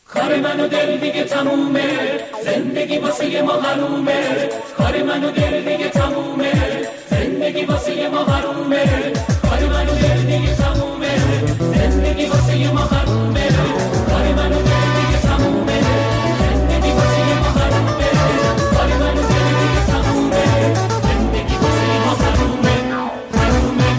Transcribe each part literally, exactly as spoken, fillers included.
کار من و دل دیگه تمومه، زندگی واسه ما حرومه. کار من و دل دیگه تمومه، زندگی واسه ما حرومه. کار من و دل دیگه تمومه، زندگی واسه ما حرومه. کار من و دل دیگه تمومه، زندگی واسه ما حرومه. کار من و دل دیگه تمومه، زندگی واسه ما حرومه. حرومه.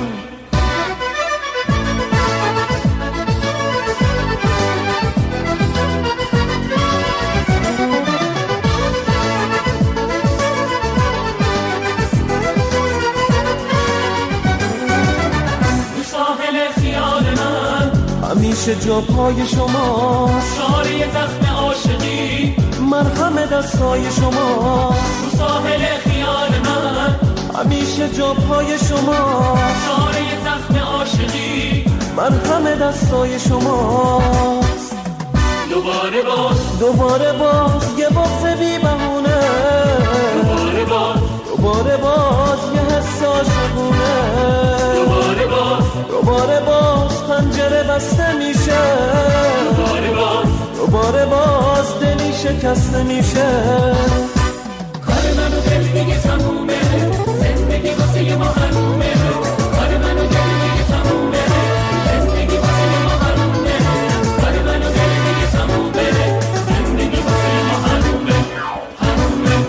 همیشه جا پای شما، شاره زخم عاشقی، مرهم دستای شما. تو ساحل خیال من همیشه جا پای شما، شاره زخم عاشقی، مرهم دستای شما. دوباره باز دوباره باز یه بغض بی بهونه، دوباره باز دوباره باز یه حس عاشقونه. دوباره باز دوباره باز پنجره بسته میشه، دوباره باز دوباره باز دلی شکسته میشه. کار من و دل دیگه تمومه، زندگی واسه ما حرومه. کار من و دل دیگه تمومه، زندگی واسه ما حرومه. کار من و دل دیگه تمومه، زندگی واسه ما حرومه. حرومه.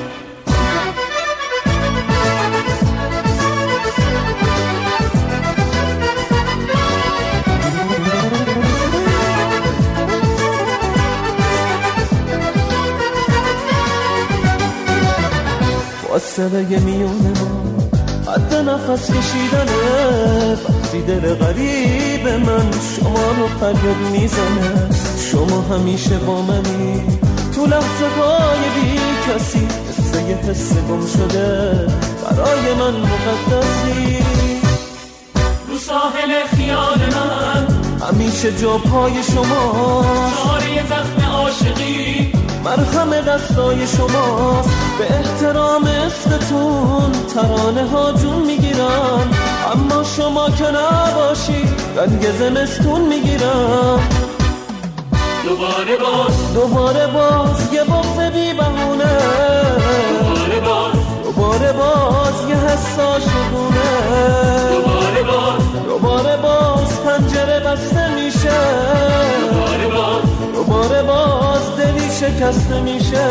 فاصله میونه ما حد نفس کشیدنه. وقتی دل غریب من شما رو فریاد میزنه. شما همیشه با منی تو لحظه های بی کسی، مثل یه حس گم شده برای من مقدسی. رو ساحل خیال من همیشه جا پای شما، شاره زخم عاشقی، مرهم دستای شما. به احترام عشقتون ترانه ها جون میگیرن، اما شما که نباشی رنگ زمستون میگیرن. دوباره باز دوباره باز یه بغض بی بهونه، دوباره باز دوباره باز یه حس عاشقونه. دوباره باز دوباره باز پنجره بسته میشه، دوباره باز دوباره باز دلی شکسته میشه.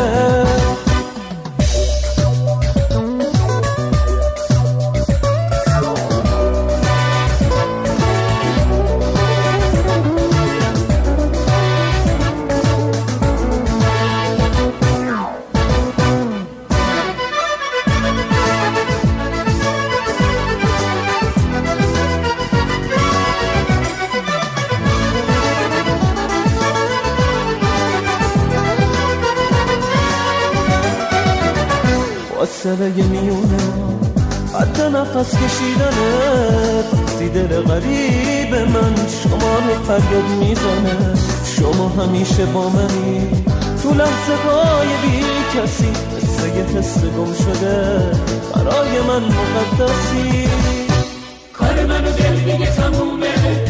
فاصله میونه ما حد نفس کشیدنه. وقتی دل غریب من شما رو فریاد میزنه. شما همیشه با منی تو لحظه های بی کسی، مثل یه حس گم شده برای من مقدسی. کار من و دل دیگه تمومه،